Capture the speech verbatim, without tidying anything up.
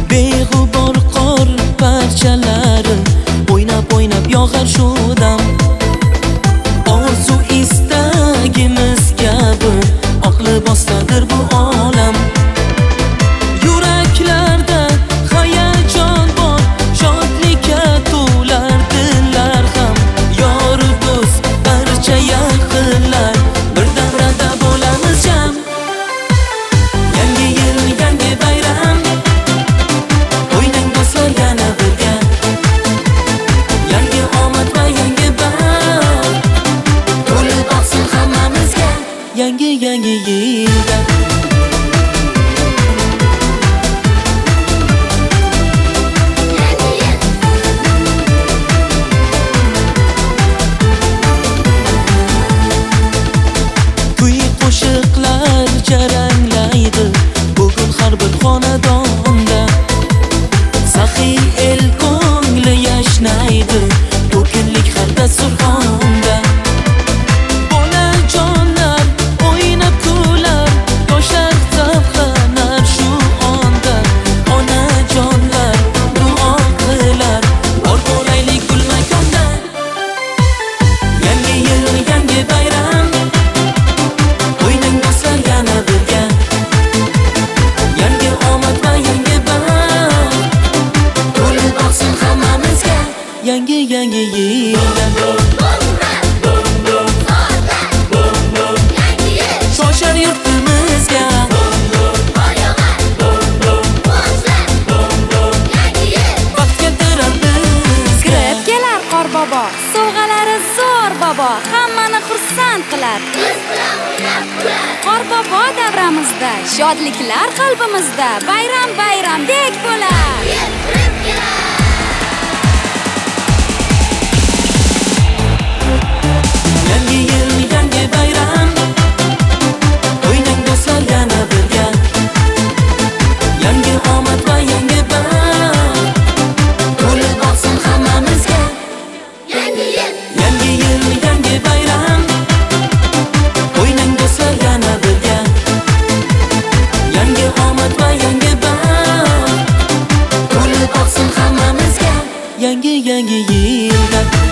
beg'ubor qor parchalari o'ynab o'ynab yog'ar shu dam. Orzu istagimiz kabi oq libosdadir bu olam. Yuraklarda hayajon bor, shodlikka to'lar dillar ham. Yor do'st barcha yaqinlar bir davrada bo'lamiz jam. Yangi yil, yangi bayram, o'ynang do'stlar yana birga. Yangi omad va yangi baxt to'lib oqsin hammamizga. Yangi yangi yilda kuy qo'shiqlar jaranglaydi bugun har bir xonadonda. Saxiy el ko'ngli yashnaydi bu kunlik har dasturxonda. Bolajonlar o'ynab kular, yoshlar zavqlanar shu onda. Onajonlar duo qilar, bor bo'laylik gul makonda. Yangi yil, yangi bayram, o'ynang do'stlar yana birga. Yangi omad va yangi baxt to'lib oqsin hammamizga. Yangi yangi yilda shoshar yurtimizga. Baxt keltirar bizga. Kirib kelar qorbobo, sovg'alari zo'r bobo, hammani xursand qilar. Qorbobo davramizda, shodliklar qalbimizda, bayram bayramdek bo'lar. Yangi yil, yangi bayram, o'ynang do'stlar yana birga. Yangi omad va yangi baxt to'lib oqsin hammamizga. Yangi yil, yangi bayram, o'ynang do'stlar yana birga. Yangi omad va yangi baxt to'lib oqsin hammamizga. Yangi yangi yilda